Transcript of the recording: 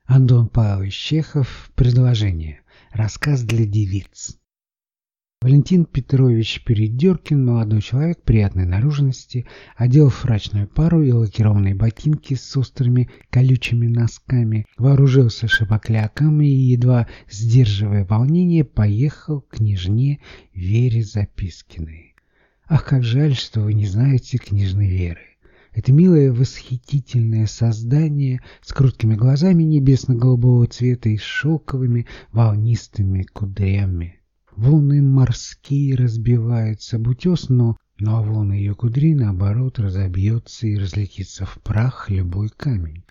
Антон Павлович Чехов. Предложение. Рассказ для девиц. Валентин Петрович Передеркин, молодой человек приятной наружности, одел фрачную пару и лакированные ботинки с острыми колючими носками, вооружился шапокляком и, едва сдерживая волнение, поехал к княжне Вере Запискиной. Ах, как жаль, что вы не знаете княжны Веры. Это милое восхитительное создание с круткими глазами небесно-голубого цвета и с шелковыми волнистыми кудрями. Волны морские разбиваются об утес, но волны ее кудри, наоборот, разобьется и разлетится в прах любой камень.